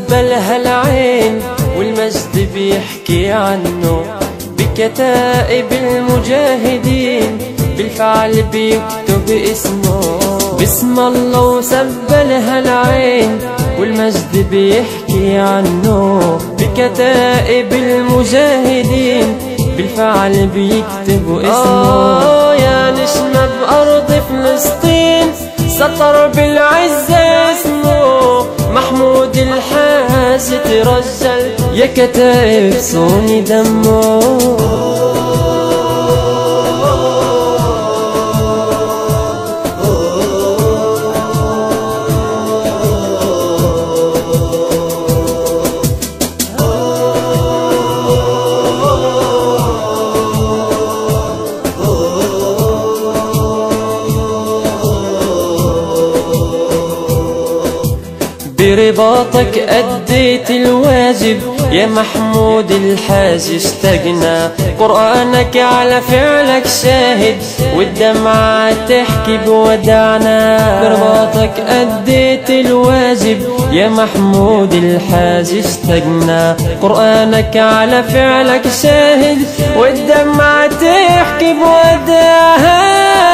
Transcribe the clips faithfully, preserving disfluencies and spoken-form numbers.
سبلها العين والمجد بيحكي عنه بكتائب المجاهدين، بالفعل بيكتب اسمه. باسم الله وسبلها العين والمجد بيحكي عنه بكتائب المجاهدين، بالفعل بيكتب اسمه. آه يا نجمة بأرض فلسطين سطر بالعزة اسمه محمود الحاج ترجل، يا كتائب صوني دمه. برباطك أديت الواجب يا محمود الحاج اشتقنا، قرآنك على فعلك شاهد والدمعة تحكي بودعنا. برباطك أديت الواجب يا محمود الحاج اشتقنا، قرآنك على فعلك شاهد والدمعة تحكي بودعنا.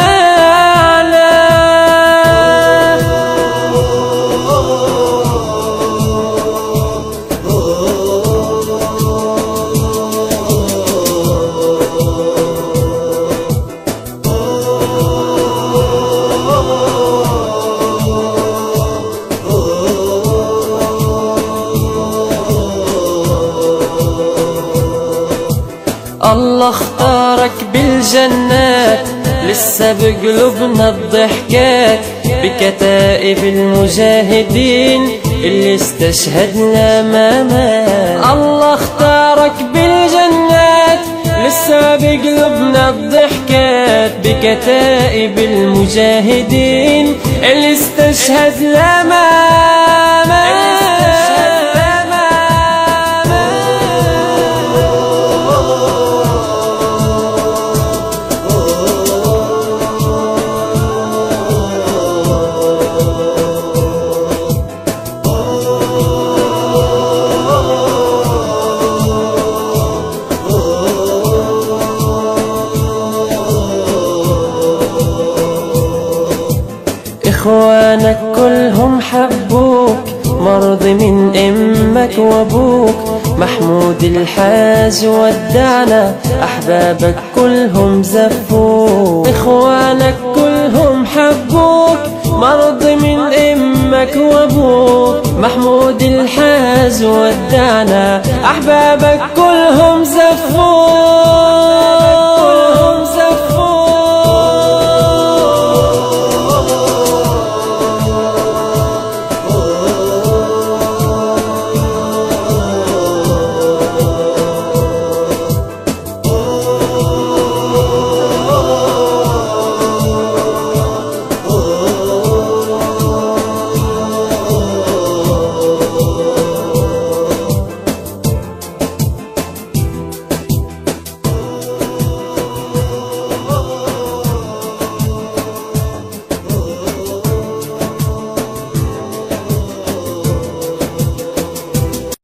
الله اختارك بالجنات لسه بقلوبنا الضحكات، بكتائب المجاهدين اللي استشهدنا ما مات. الله اختارك بالجنات لسه بقلوبنا الضحكات، بكتائب المجاهدين اللي استشهدنا ما مات. إخوانك كلهم حبوك مرضي من أمك وأبوك، محمود الحاج ودعنا أحبابك كلهم زفوك. إخوانك كلهم حبوك مرضي من أمك وأبوك، محمود الحاج ودعنا أحبابك كلهم زفوك.